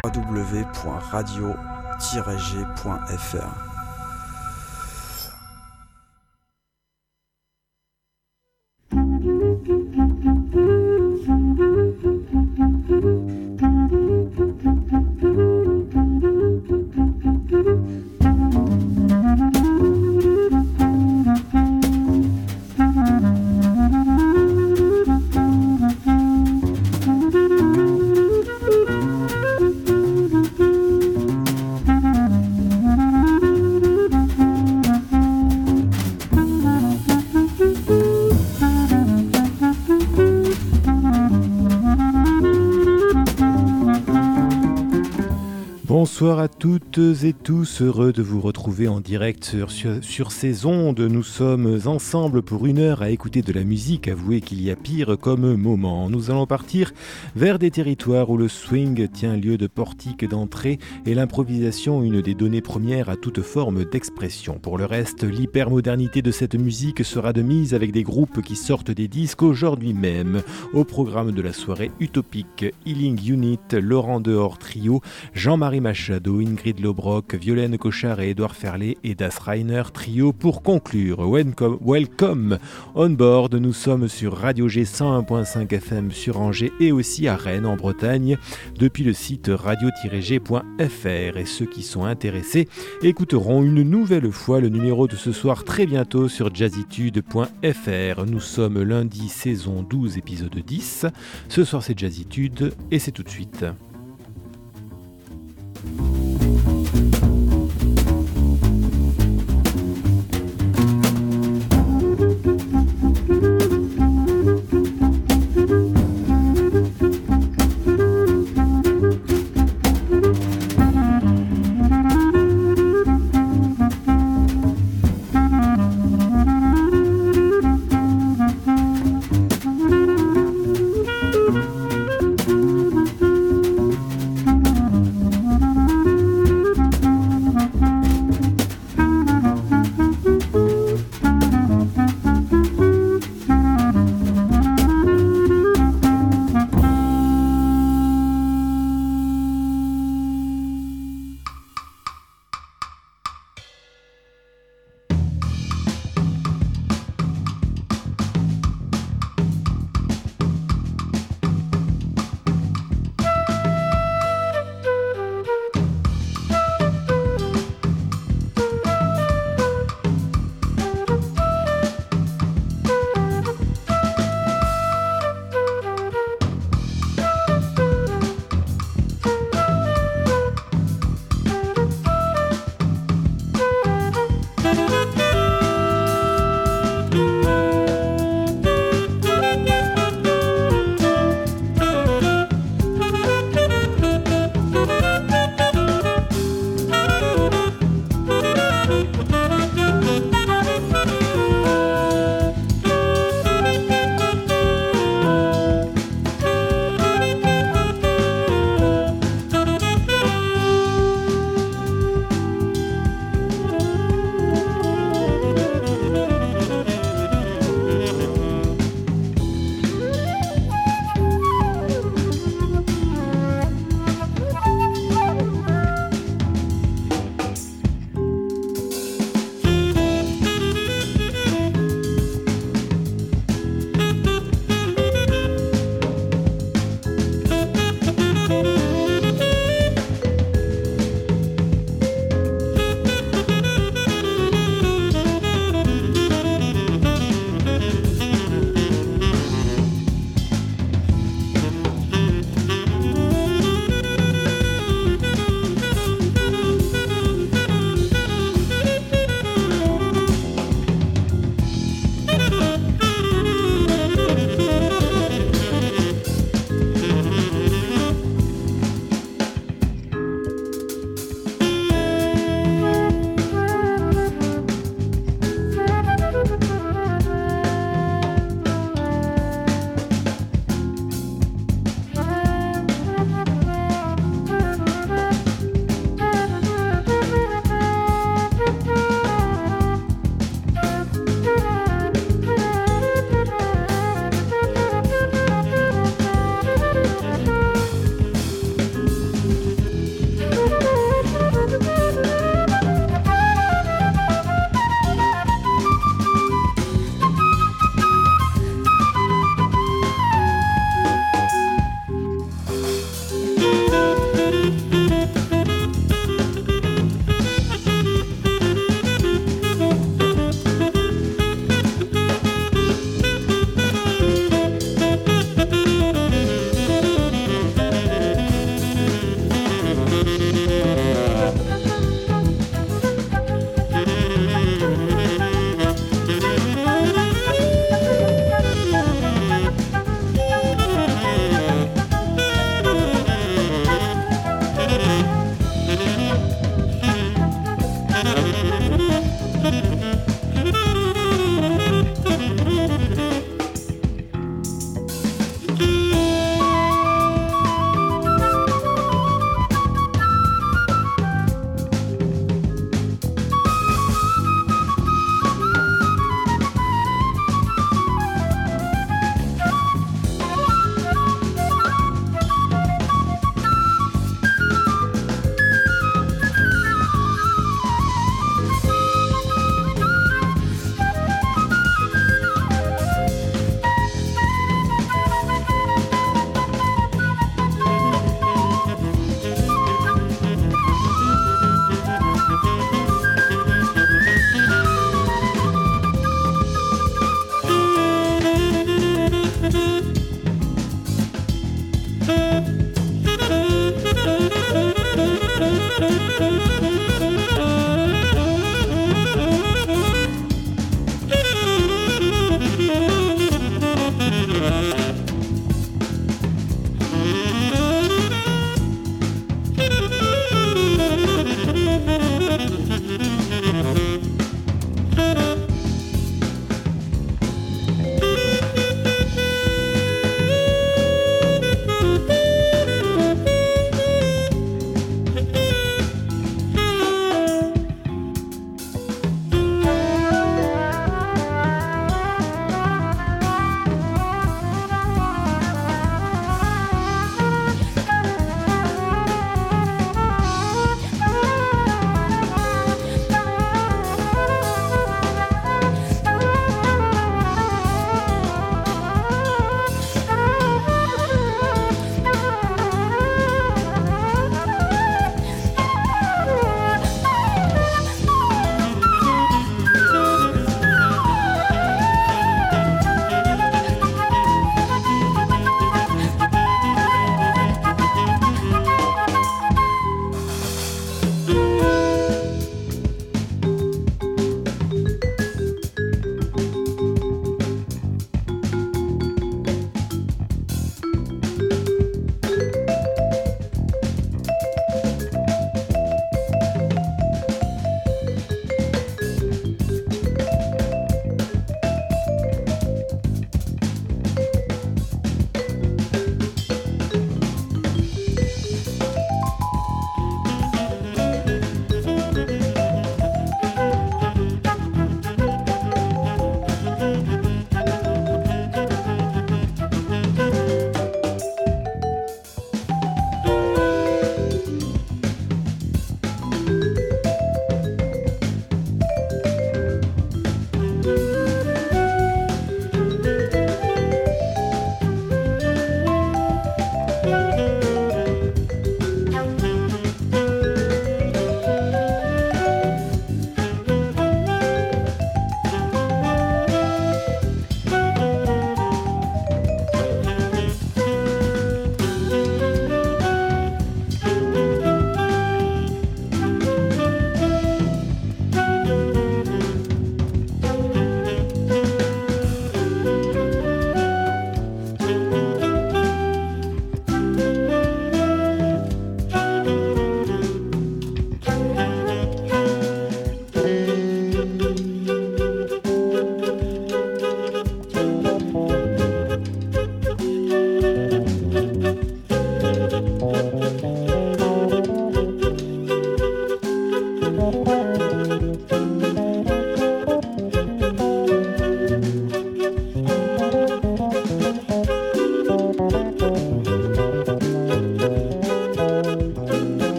www.radio-g.fr. Bonsoir à toutes et tous, heureux de vous retrouver en direct sur ces ondes. Nous sommes ensemble pour 1 heure à écouter de la musique. Avouez qu'il y a pire comme moment. Nous allons partir vers des territoires où le swing tient lieu de portique d'entrée et l'improvisation une des données premières à toute forme d'expression. Pour le reste, l'hypermodernité de cette musique sera de mise avec des groupes qui sortent des disques aujourd'hui même. Au programme de la soirée utopique, Healing Unit, Laurent Dehors Trio, Jean-Marie Machado, Ingrid Lobrock, Violaine Cochard et Édouard Ferlet et Das Reiner Trio pour conclure. Welcome on board, nous sommes sur Radio G 101.5 FM sur Angers et aussi à Rennes en Bretagne depuis le site radio-g.fr et ceux qui sont intéressés écouteront une nouvelle fois le numéro de ce soir très bientôt sur jazzitude.fr. Nous sommes lundi saison 12 épisode 10. Ce soir c'est Jazzitude et c'est tout de suite.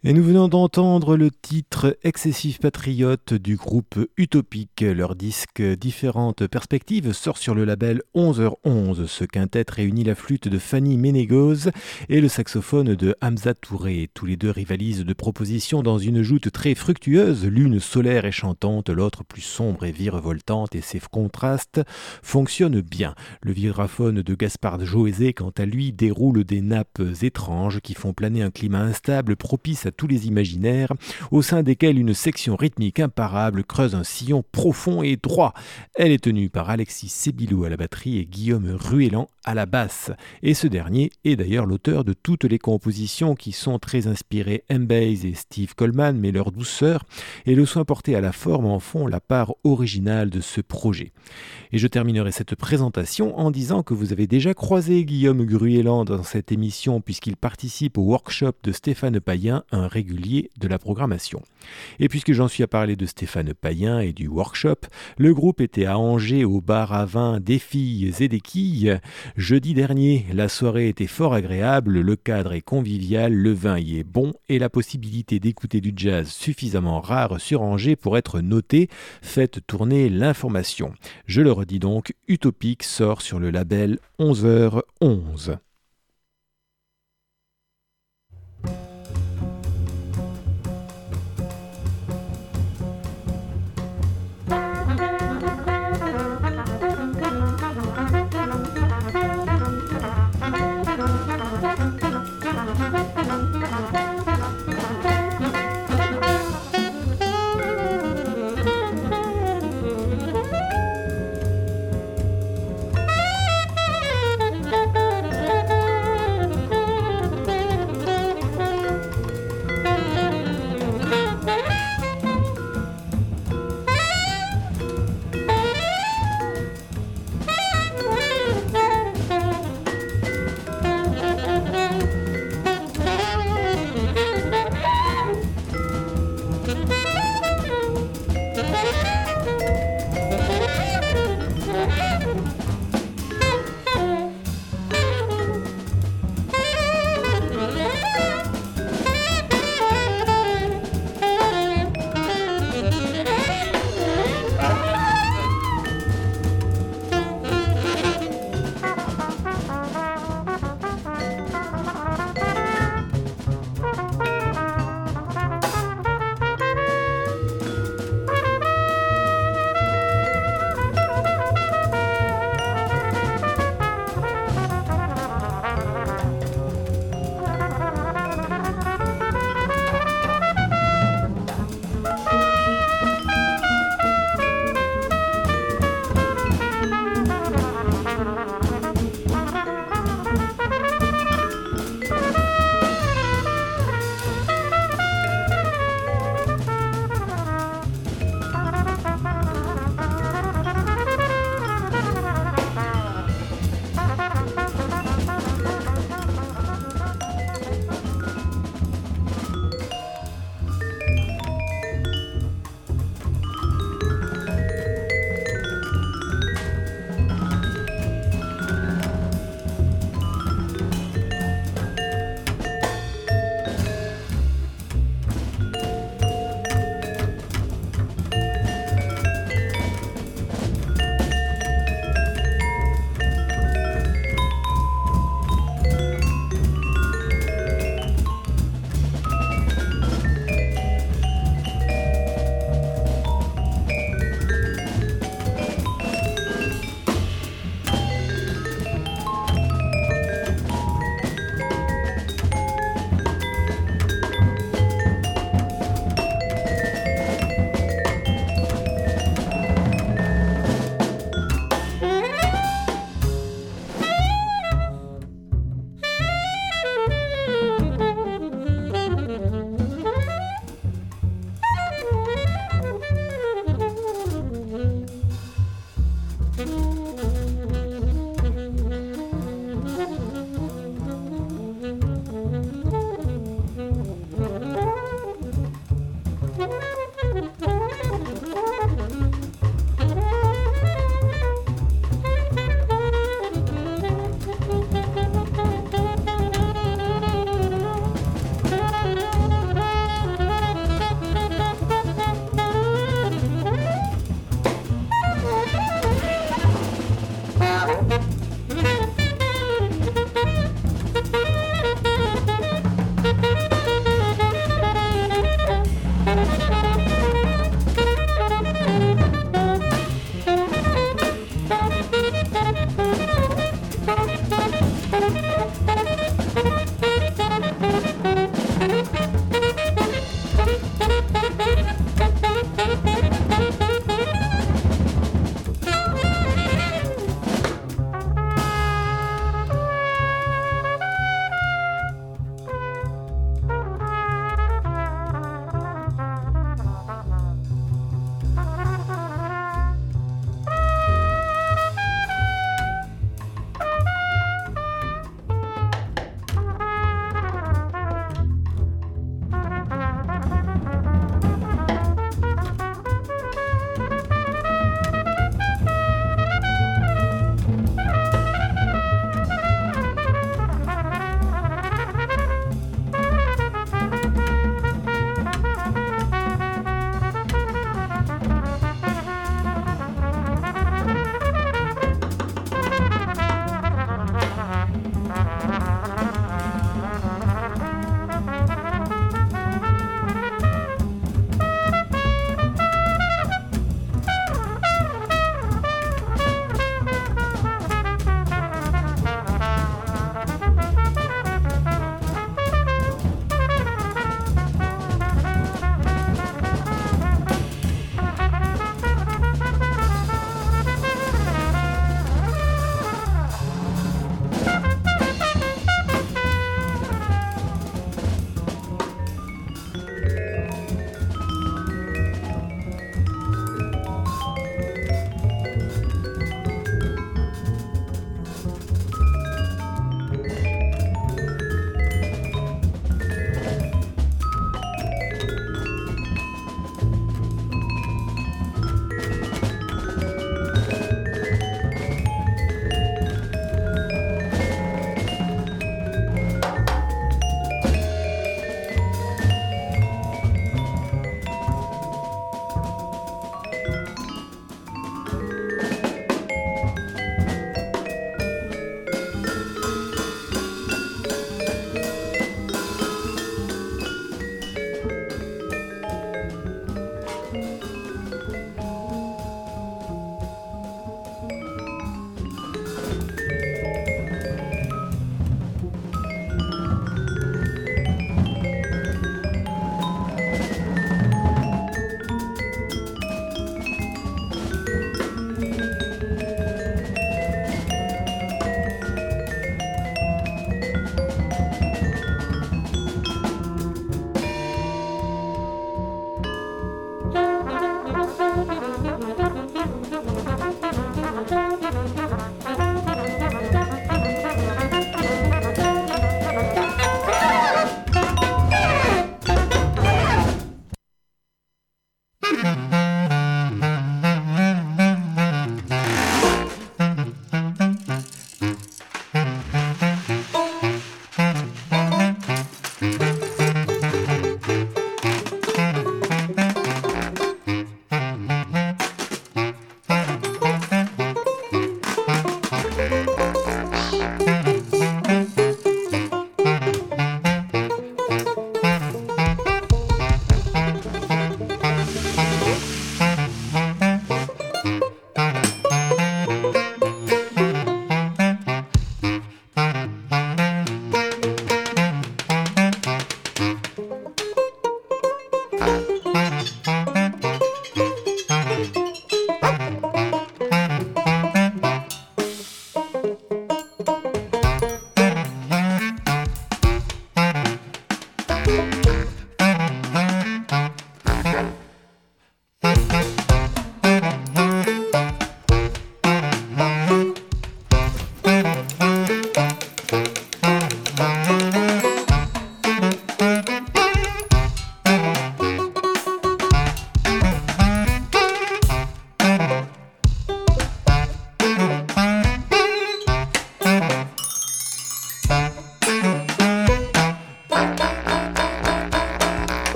Et nous venons d'entendre le titre Excessive Patriote du groupe Utopique. Leur disque Différentes Perspectives sort sur le label 11h11. Ce quintet réunit la flûte de Fanny Ménégoz et le saxophone de Hamza Touré. Tous les deux rivalisent de propositions dans une joute très fructueuse, l'une solaire et chantante, l'autre plus sombre et virevoltante, et ces contrastes fonctionnent bien. Le vibraphone de Gaspard Joézé, quant à lui, déroule des nappes étranges qui font planer un climat instable propice à tous les imaginaires, au sein desquels une section rythmique imparable creuse un sillon profond et droit. Elle est tenue par Alexis Sébilou à la batterie et Guillaume Ruellan à la basse. Et ce dernier est d'ailleurs l'auteur de toutes les compositions qui sont très inspirées M-Bass et Steve Coleman, mais leur douceur et le soin porté à la forme en font la part originale de ce projet. Et je terminerai cette présentation en disant que vous avez déjà croisé Guillaume Gruellan dans cette émission puisqu'il participe au workshop de Stéphane Payen, un régulier de la programmation. Et puisque j'en suis à parler de Stéphane Payen et du workshop, le groupe était à Angers au bar à vin des filles et des quilles. Jeudi dernier, la soirée était fort agréable, le cadre est convivial, le vin y est bon et la possibilité d'écouter du jazz suffisamment rare sur Angers pour être notée. Faites tourner l'information. Je le redis donc, Utopique sort sur le label 11h11.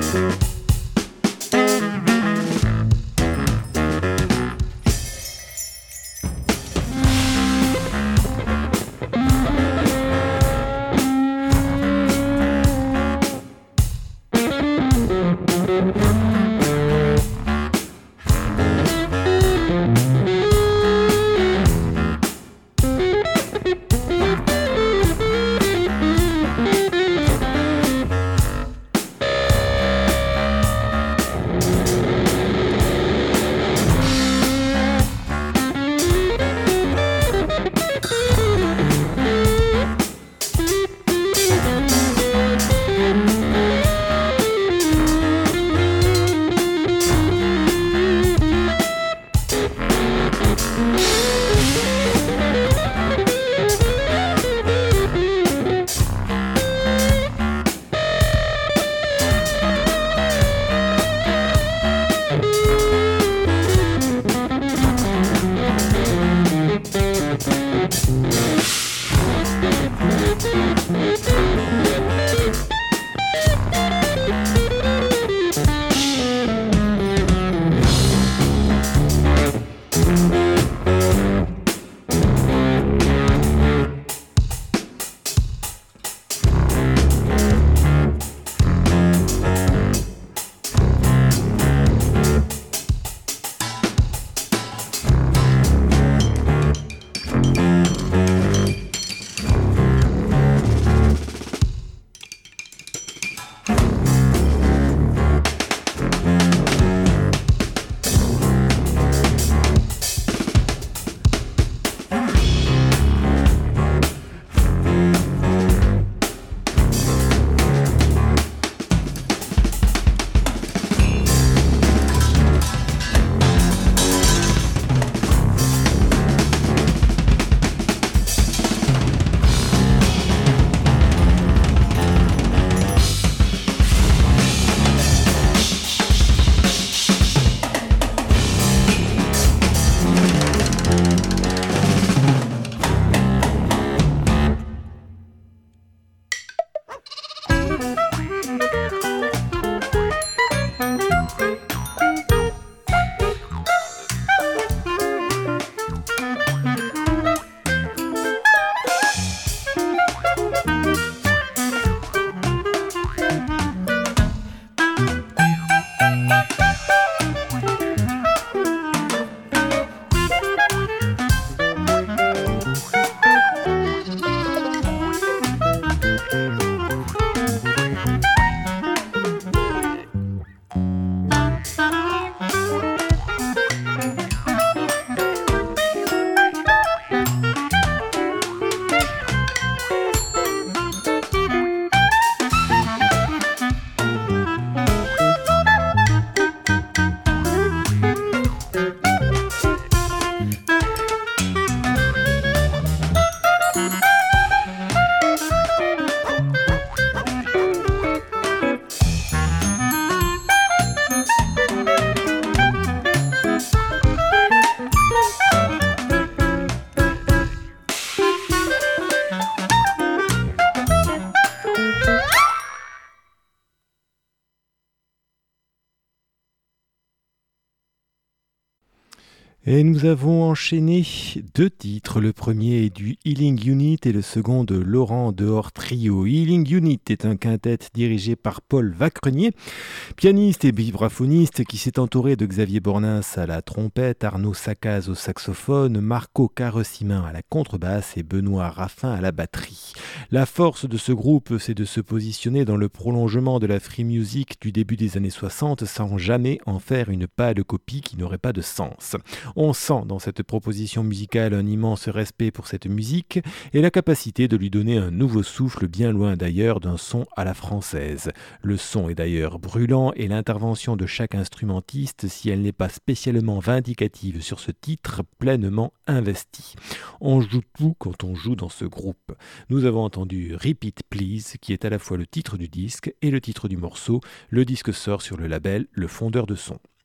Et nous avons enchaîné 2 titres. Le premier est du Healing Unit et le second de Laurent Dehors Trio. Healing Unit est un quintet dirigé par Paul Vacrenier, pianiste et vibraphoniste qui s'est entouré de Xavier Bornins à la trompette, Arnaud Sacaz au saxophone, Marco Carrecimin à la contrebasse et Benoît Raffin à la batterie. La force de ce groupe, c'est de se positionner dans le prolongement de la free music du début des années 60 sans jamais en faire une pâle copie qui n'aurait pas de sens. On sent dans cette proposition musicale un immense respect pour cette musique et la capacité de lui donner un nouveau souffle bien loin d'ailleurs d'un son à la française. Le son est d'ailleurs brûlant et l'intervention de chaque instrumentiste, si elle n'est pas spécialement vindicative sur ce titre, pleinement investie. On joue tout quand on joue dans ce groupe. Nous avons entendu Repeat Please, qui est à la fois le titre du disque et le titre du morceau. Le disque sort sur le label Le Fondeur de Son.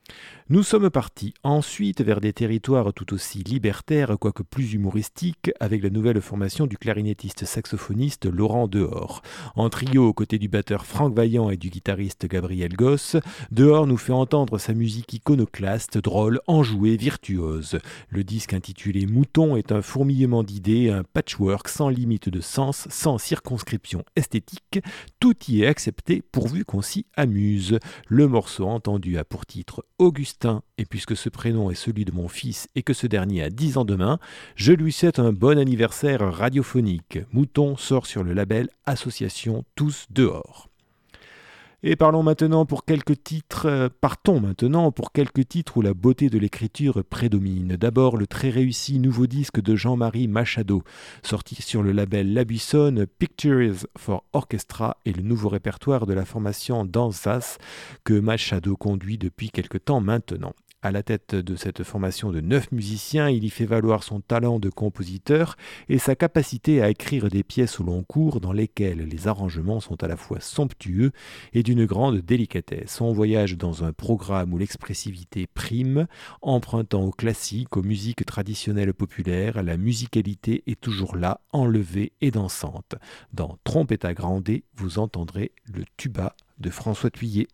Nous sommes partis ensuite vers des territoires tout aussi libertaires, quoique plus humoristiques, avec la nouvelle formation du clarinettiste saxophoniste Laurent Dehors. En trio aux côtés du batteur Franck Vaillant et du guitariste Gabriel Gosse, Dehors nous fait entendre sa musique iconoclaste, drôle, enjouée, virtuose. Le disque intitulé Mouton est un fourmillement d'idées, un patchwork sans limite de sens, sans circonscription esthétique. Tout y est accepté pourvu qu'on s'y amuse. Le morceau entendu a pour titre Augustin, et puisque ce prénom est celui de mon fils et que ce dernier a 10 ans demain, je lui souhaite un bon anniversaire radiophonique. Mouton sort sur le label Association Tous Dehors. Et partons maintenant pour quelques titres où la beauté de l'écriture prédomine. D'abord, le très réussi nouveau disque de Jean-Marie Machado, sorti sur le label La Buissonne, Pictures for Orchestra, et le nouveau répertoire de la formation Danzas que Machado conduit depuis quelque temps maintenant. À la tête de cette formation de 9 musiciens, il y fait valoir son talent de compositeur et sa capacité à écrire des pièces au long cours dans lesquelles les arrangements sont à la fois somptueux et d'une grande délicatesse. On voyage dans un programme où l'expressivité prime, empruntant aux classiques, aux musiques traditionnelles populaires, la musicalité est toujours là, enlevée et dansante. Dans Trompetta Grande, vous entendrez le tuba de François Thuillier.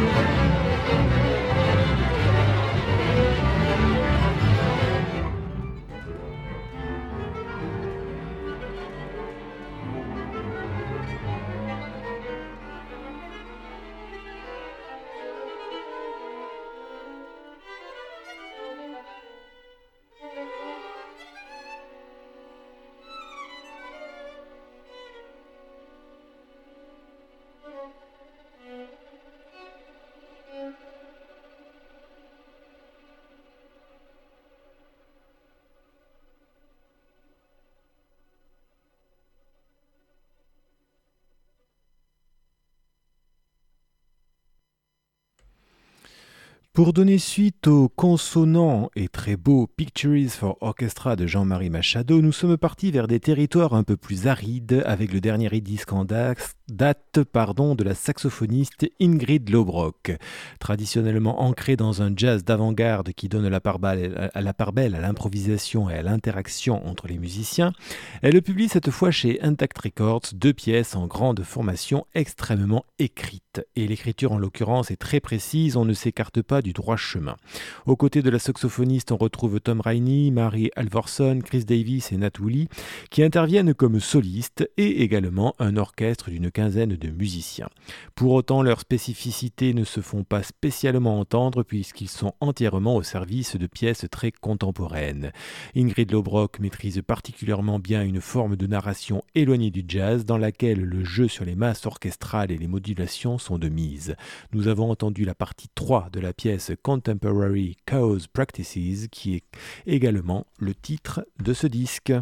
Pour donner suite au consonant et très beau Pictures for Orchestra de Jean-Marie Machado, nous sommes partis vers des territoires un peu plus arides avec le dernier disque en date de la saxophoniste Ingrid Lobrock. Traditionnellement ancrée dans un jazz d'avant-garde qui donne la part belle à l'improvisation et à l'interaction entre les musiciens, elle publie cette fois chez Intact Records 2 pièces en grande formation extrêmement écrites. Et l'écriture en l'occurrence est très précise, on ne s'écarte pas du droit chemin. Aux côtés de la saxophoniste, on retrouve Tom Rainey, Mary Alvorson, Chris Davis et Nat Woolley qui interviennent comme solistes et également un orchestre d'une quinzaine de musiciens. Pour autant, leurs spécificités ne se font pas spécialement entendre puisqu'ils sont entièrement au service de pièces très contemporaines. Ingrid Lobrock maîtrise particulièrement bien une forme de narration éloignée du jazz dans laquelle le jeu sur les masses orchestrales et les modulations sont de mise. Nous avons entendu la partie 3 de la pièce Contemporary Chaos Practices qui est également le titre de ce disque.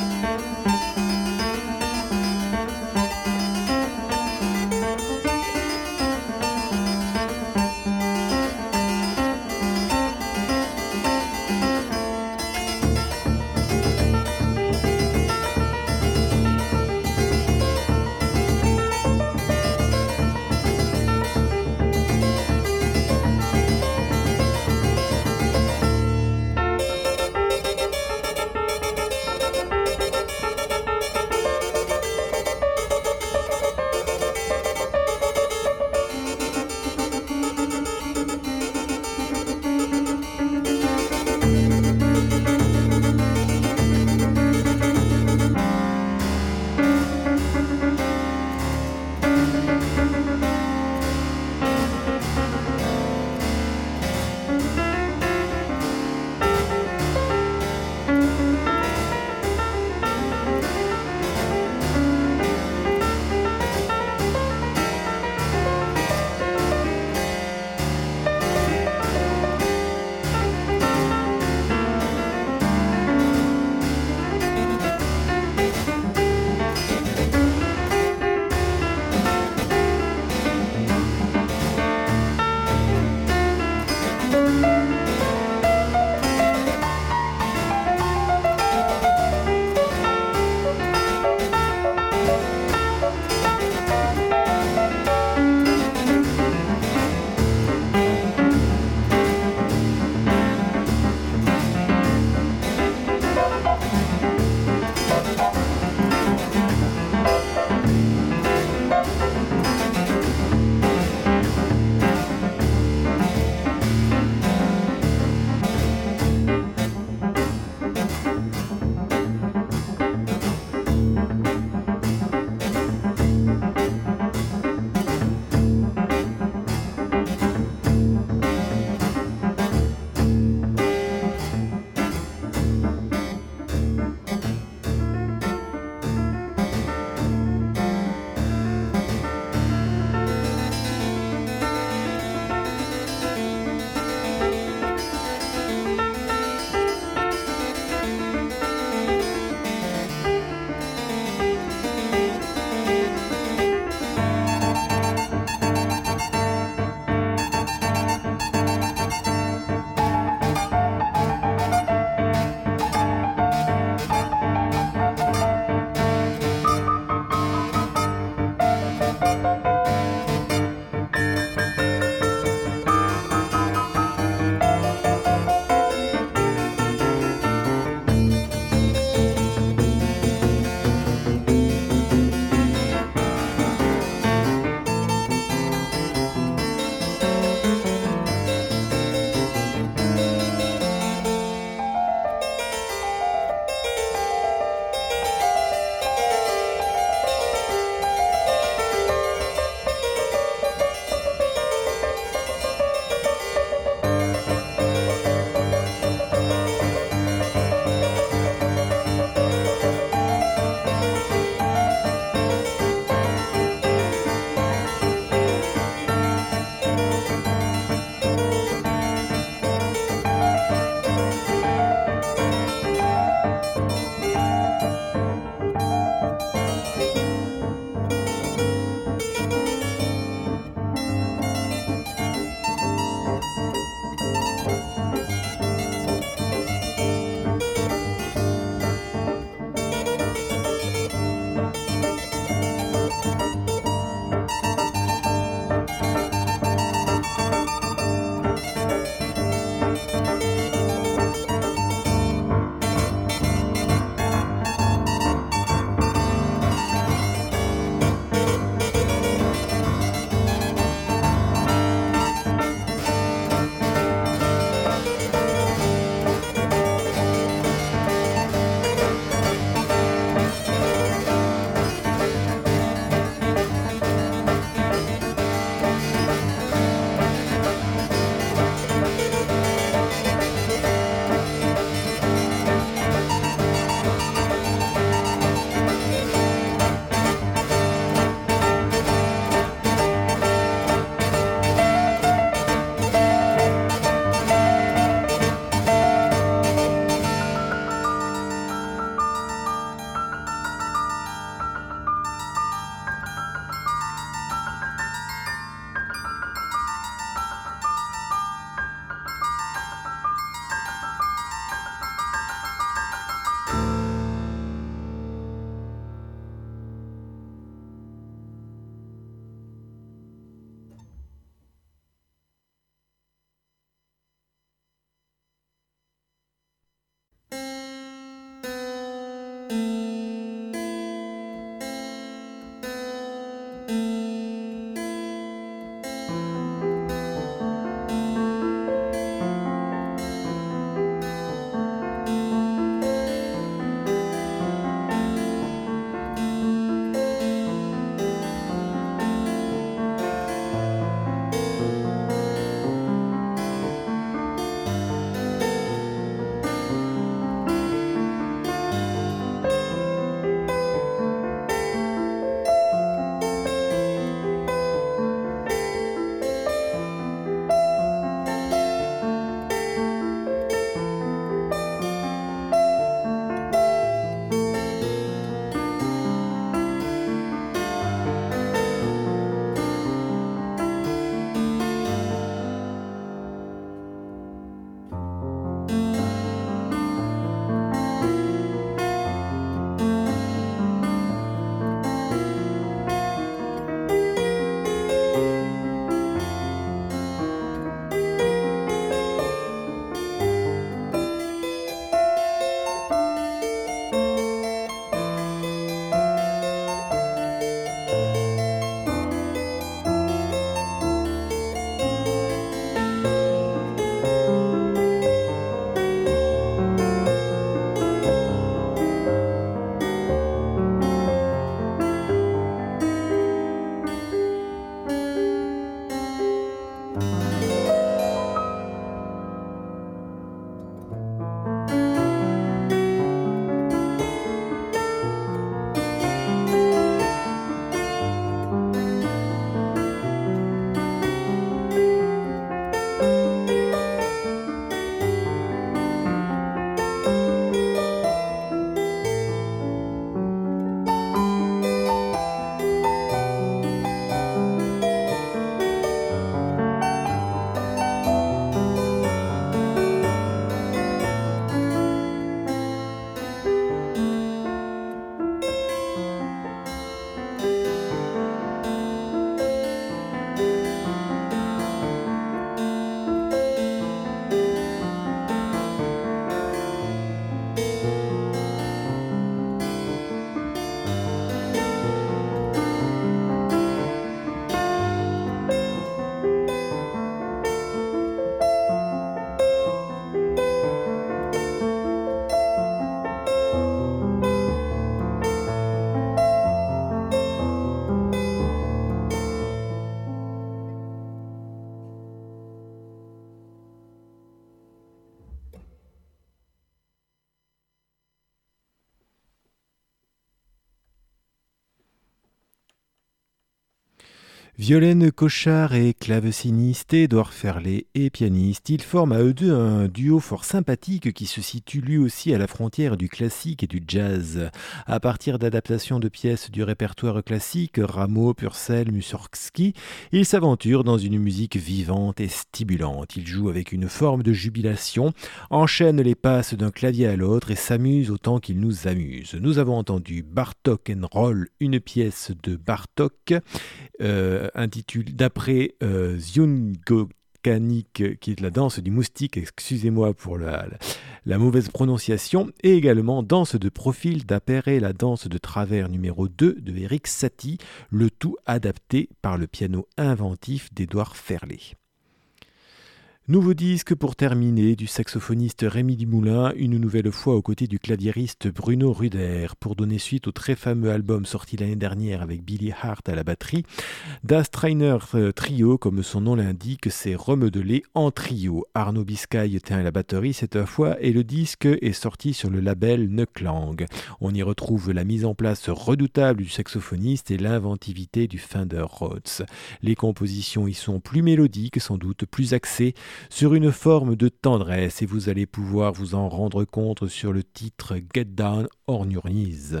Violaine Cochard est claveciniste, Édouard Ferlet est pianiste. Ils forment à eux deux un duo fort sympathique qui se situe lui aussi à la frontière du classique et du jazz. À partir d'adaptations de pièces du répertoire classique, Rameau, Purcell, Mussorgsky, ils s'aventurent dans une musique vivante et stimulante. Ils jouent avec une forme de jubilation, enchaînent les passes d'un clavier à l'autre et s'amusent autant qu'ils nous amusent. Nous avons entendu Bartok and Roll, une pièce de Bartok, intitulé d'après Ziongokanik, qui est la danse du moustique, excusez-moi pour la mauvaise prononciation, et également Danse de profil d'Appéré, la danse de travers numéro 2 de Eric Satie, le tout adapté par le piano inventif d'Édouard Ferlet. Nouveau disque pour terminer du saxophoniste Rémi Dumoulin, une nouvelle fois aux côtés du claviériste Bruno Ruder, pour donner suite au très fameux album sorti l'année dernière avec Billy Hart à la batterie. Das Trainer Trio, comme son nom l'indique, c'est remodelé en trio. Arnaud Biscay tient la batterie cette fois et le disque est sorti sur le label Neuklang. On y retrouve la mise en place redoutable du saxophoniste et l'inventivité du Fender Rhodes. Les compositions y sont plus mélodiques, sans doute plus axées sur une forme de tendresse, et vous allez pouvoir vous en rendre compte sur le titre Get Down on Your Knees.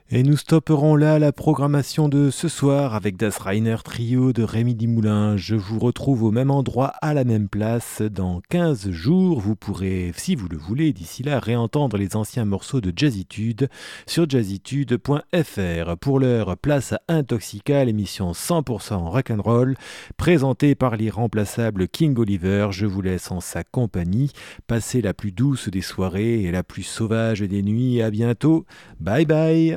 Et nous stopperons là la programmation de ce soir avec Das Reiner Trio de Rémi Dimoulin. Je vous retrouve au même endroit, à la même place, dans 15 jours. Vous pourrez, si vous le voulez, d'ici là, réentendre les anciens morceaux de Jazzitude sur jazzitude.fr. Pour l'heure, place à Intoxica, l'émission 100% rock'n'roll, présentée par l'irremplaçable King Oliver. Je vous laisse en sa compagnie. Passez la plus douce des soirées et la plus sauvage des nuits. À bientôt. Bye bye.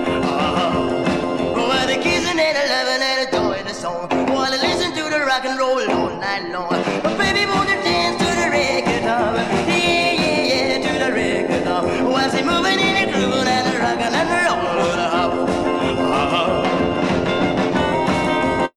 Rock and roll